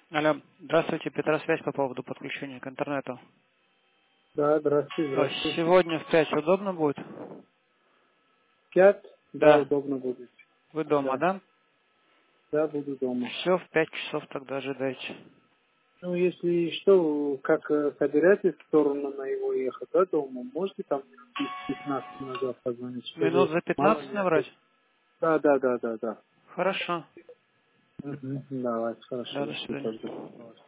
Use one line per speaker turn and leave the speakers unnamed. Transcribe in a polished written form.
Алло, здравствуйте, Петросвязь по поводу подключения к интернету.
Да, здравствуйте,
А
здравствуйте.
сегодня в 5 удобно будет?
5? Да,
Да.
удобно будет.
Вы дома,
Да,
да?
да, буду дома.
Все, в 5 часов тогда ожидайте.
Ну, если что, как собираетесь в сторону на его ехать, да, дома, можете там минут 10-15 назад позвонить,
Минут
чтобы
за
мало
15
ли
набрать?
опять... Да, да, да, да, да.
Хорошо.
Давайте,
Да,
хорошо,
до
жду тогда.
свидания.
Давайте.